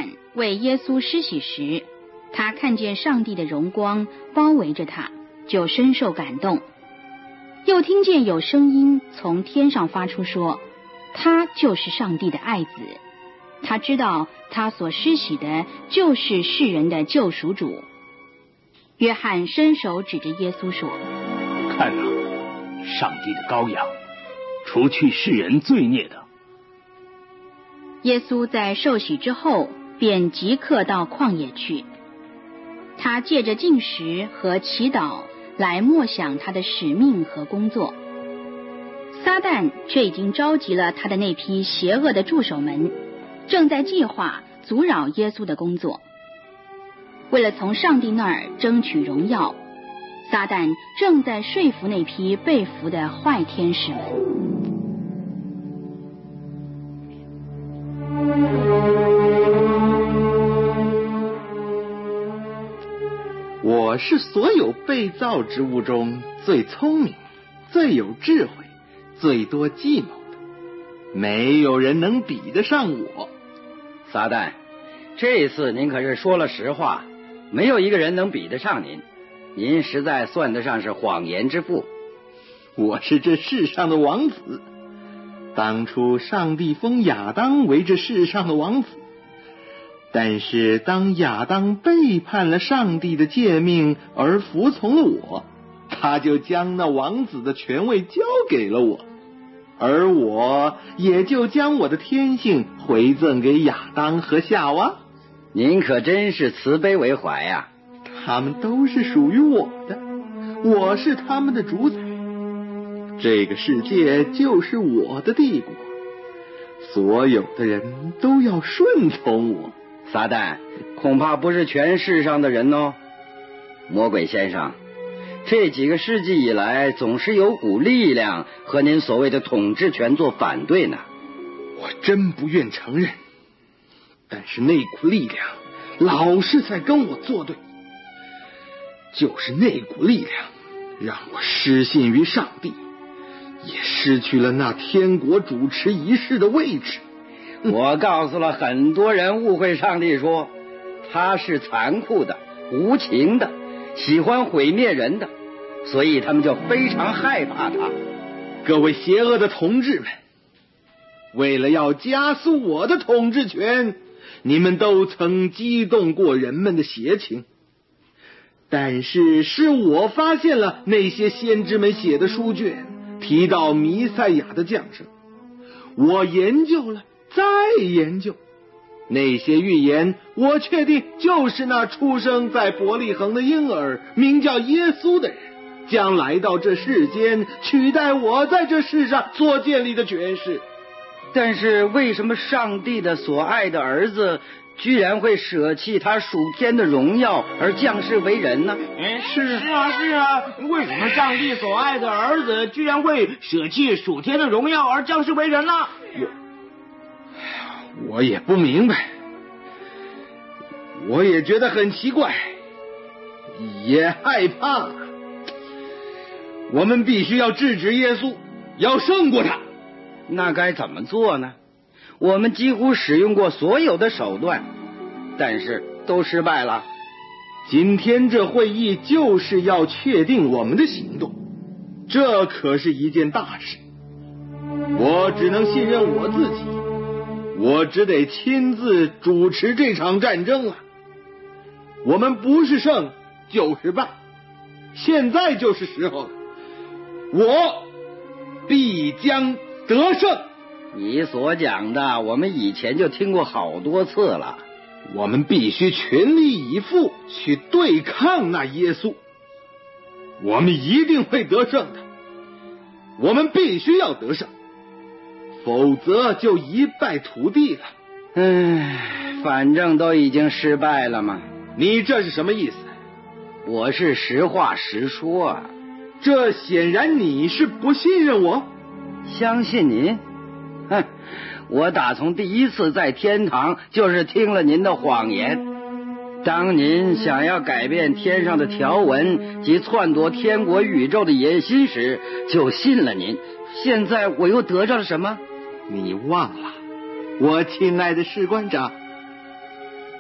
旦为耶稣施洗时，他看见上帝的荣光包围着他，就深受感动。又听见有声音从天上发出说，他就是上帝的爱子。他知道他所施洗的就是世人的救赎主。约翰伸手指着耶稣说， 看哪，上帝的羔羊，除去世人罪孽的。 耶稣在受洗之后便即刻到旷野去，他借着禁食和祈祷来默想他的使命和工作。撒旦却已经召集了他的那批邪恶的助手们，正在计划阻扰耶稣的工作。为了从上帝那儿争取荣耀，撒旦正在说服那批被俘的坏天使们。 我是所有被造之物中最聪明、最有智慧、最多计谋的，没有人能比得上我。 撒旦，这次您可是说了实话，没有一个人能比得上您，您实在算得上是谎言之父。 我是这世上的王子，当初上帝封亚当为这世上的王子，但是当亚当背叛了上帝的诫命而服从了我，他就将那王子的权位交给了我，而我也就将我的天性回赠给亚当和夏娃。 您可真是慈悲为怀呀！ 他们都是属于我的，我是他们的主宰，这个世界就是我的帝国，所有的人都要顺从我。 撒旦，恐怕不是全世上的人哦。魔鬼先生，这几个世纪以来，总是有股力量和您所谓的统治权做反对呢。 我真不愿承认，但是那股力量老是在跟我作对，就是那股力量让我失信于上帝，也失去了那天国主持仪式的位置。 我告诉了很多人，误会上帝说他是残酷的、无情的，喜欢毁灭人的，所以他们就非常害怕他。 各位邪恶的同志们，为了要加速我的统治权，你们都曾激动过人们的邪情，但是我发现了那些先知们写的书卷提到弥赛亚的降生，我研究了再研究，那些预言我确定就是那出生在伯利恒的婴儿名叫耶稣的人将来到这世间，取代我在这世上所建立的权势。 但是为什么上帝的所爱的儿子居然会舍弃他属天的荣耀而降世为人呢？ 是啊，为什么上帝所爱的儿子居然会舍弃属天的荣耀而降世为人呢？ 我也不明白，我也觉得很奇怪，也害怕。我们必须要制止耶稣，要胜过他。 那该怎么做呢？我们几乎使用过所有的手段，但是都失败了。 今天这会议就是要确定我们的行动，这可是一件大事。我只能信任我自己，我只得亲自主持这场战争了。我们不是胜就是败，现在就是时候了，我必将得胜。 你所讲的我们以前就听过好多次了。 我们必须全力以赴去对抗那耶稣，我们一定会得胜的，我们必须要得胜，否则就一败涂地了。 反正都已经失败了嘛。 你这是什么意思？ 我是实话实说啊。 这显然你是不信任我。 相信您？我打从第一次在天堂就是听了您的谎言。当您想要改变天上的条文及篡夺天国宇宙的野心时，就信了您。现在我又得着了什么？ 你忘了，我亲爱的士官长，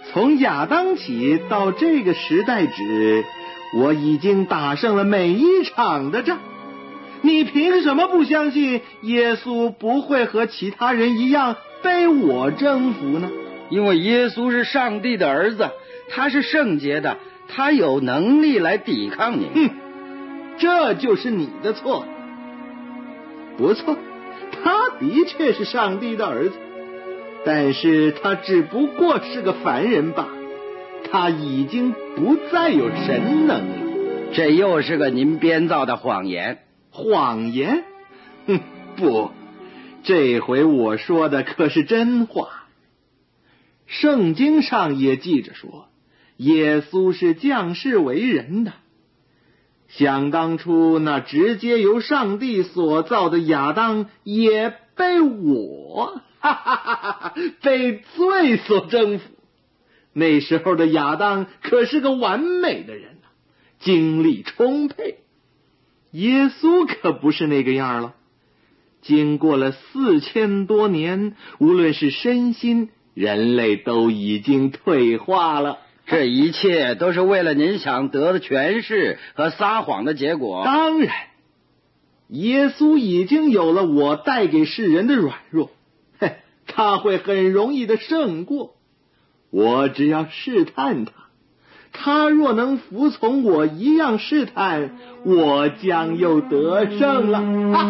从亚当起到这个时代止，我已经打胜了每一场的仗。你凭什么不相信耶稣不会和其他人一样被我征服呢？ 因为耶稣是上帝的儿子，他是圣洁的，他有能力来抵抗你。 这就是你的错。不错，他的确是上帝的儿子，但是他只不过是个凡人罢了，他已经不再有神能了。 这又是个您编造的谎言。 谎言？不，这回我说的可是真话。圣经上也记着说，耶稣是降世为人的。想当初那直接由上帝所造的亚当，也被我被罪所征服。那时候的亚当可是个完美的人，精力充沛。耶稣可不是那个样了，经过了4000多年，无论是身心，人类都已经退化了。 这一切都是为了您想得的权势和撒谎的结果。 当然，耶稣已经有了我带给世人的软弱，他会很容易的胜过我，只要试探他。他若能服从我一样试探，我将又得胜了。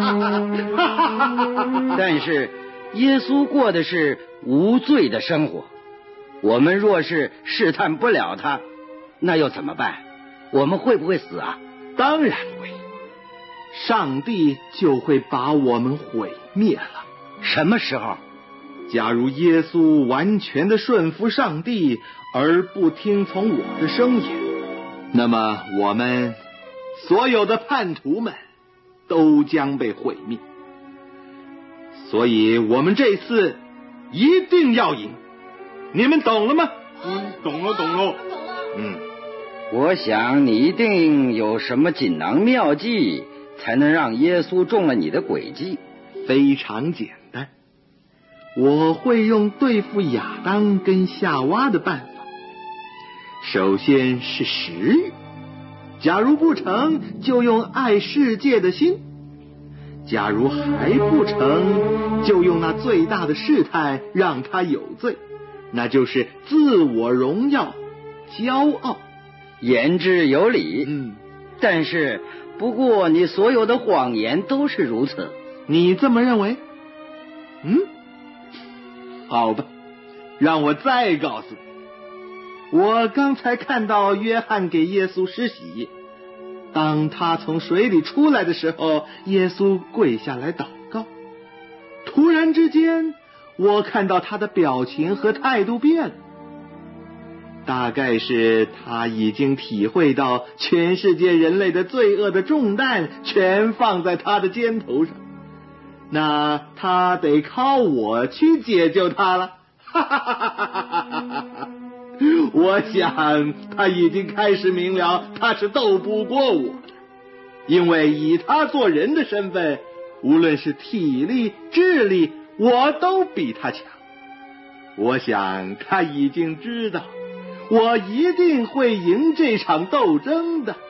但是耶稣过的是无罪的生活，我们若是试探不了他，那又怎么办？我们会不会死啊？ 当然会，上帝就会把我们毁灭了。 什么时候？ 假如耶稣完全的顺服上帝，而不听从我的声音，那么我们所有的叛徒们都将被毁灭。所以我们这次一定要赢，你们懂了吗？ 懂了。 我想你一定有什么锦囊妙计，才能让耶稣中了你的诡计。 非常简单，我会用对付亚当跟夏娃的办法。首先是食欲，假如不成，就用爱世界的心；假如还不成，就用那最大的试探让他有罪，那就是自我荣耀、骄傲。 言之有理，但是不过你所有的谎言都是如此。 你这么认为？好吧，让我再告诉你，我刚才看到约翰给耶稣施洗，当他从水里出来的时候，耶稣跪下来祷告。突然之间，我看到他的表情和态度变了，大概是他已经体会到全世界人类的罪恶的重担全放在他的肩头上，那他得靠我去解救他了。我想他已经开始明了他是斗不过我的，因为以他做人的身份，无论是体力、智力，我都比他强。我想他已经知道我一定会赢这场斗争的。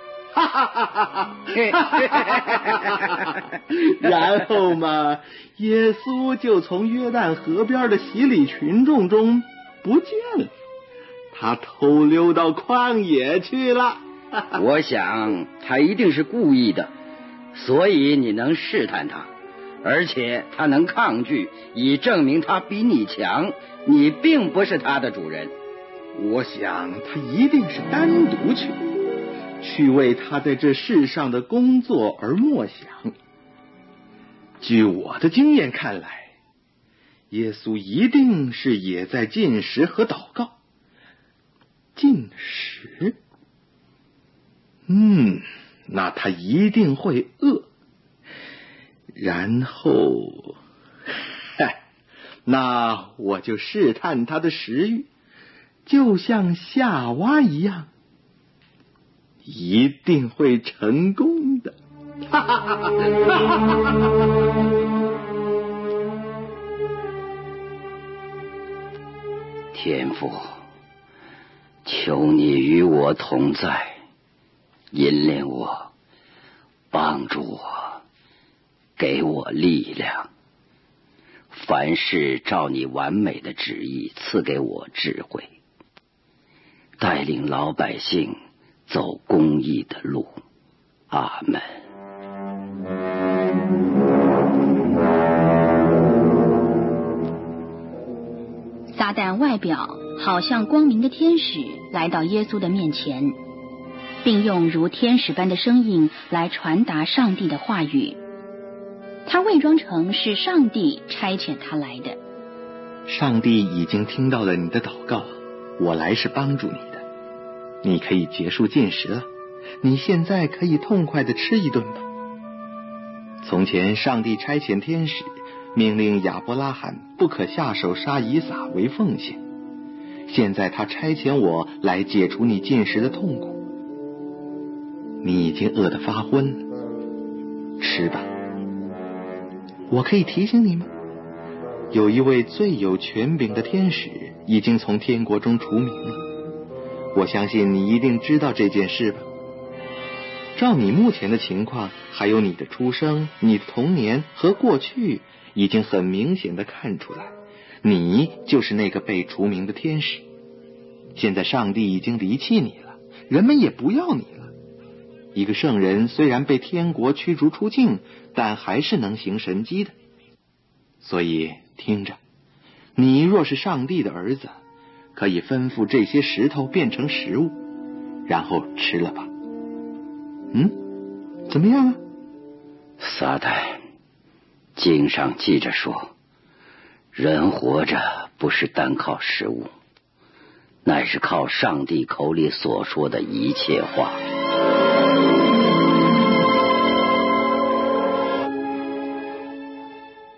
然后嘛，耶稣就从约旦河边的洗礼群众中不见了，他偷溜到旷野去了。 我想他一定是故意的，所以你能试探他，而且他能抗拒，以证明他比你强，你并不是他的主人。 我想他一定是单独去为他在这世上的工作而默想。据我的经验看来，耶稣一定是也在禁食和祷告。禁食？那他一定会饿。然后，那我就试探他的食欲，就像夏娃一样，一定会成功的。 天父， 求你与我同在，引领我，帮助我，给我力量。凡事照你完美的旨意赐给我智慧，带领老百姓走公义的路。阿们。 撒旦外表好像光明的天使来到耶稣的面前，并用如天使般的声音来传达上帝的话语。他伪装成是上帝差遣他来的。 上帝已经听到了你的祷告，我来是帮助你的。你可以结束进食了，你现在可以痛快地吃一顿吧。从前上帝差遣天使命令亚伯拉罕不可下手杀以撒为奉献，现在他差遣我来解除你进食的痛苦。你已经饿得发昏，吃吧。我可以提醒你吗？有一位最有权柄的天使已经从天国中除名了。我相信你一定知道这件事吧。照你目前的情况，还有你的出生、你的童年和过去，已经很明显的看出来，你就是那个被除名的天使。现在上帝已经离弃你了，人们也不要你了。一个圣人虽然被天国驱逐出境，但还是能行神迹的。所以听着，你若是上帝的儿子，可以吩咐这些石头变成食物，然后吃了吧。怎么样啊？ 撒旦，经上记着说，人活着不是单靠食物，乃是靠上帝口里所说的一切话。